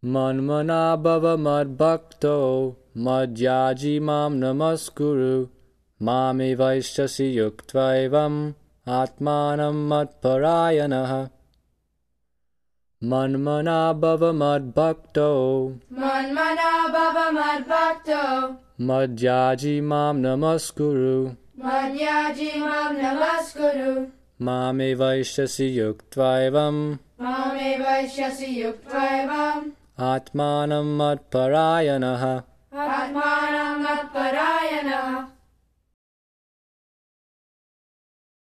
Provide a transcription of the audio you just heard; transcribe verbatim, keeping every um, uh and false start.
मन्मना भव मद्भक्तो मद्याजी मां नमस्कुरु मामे वैष्यसि युक्त्वा एवम् आत्मानं मत्परायणः मन्मना भव मद्भक्तो मन्मना भव मद्भक्तो मद्याजी मां नमस्कुरु मद्याजी मां नमस्कुरु मामे वैष्यसि युक्त्वा एवम् मामे वैष्यसि युक्त्वा एवम् आत्मानं मत्परायणः आत्मानं मत्परायणः।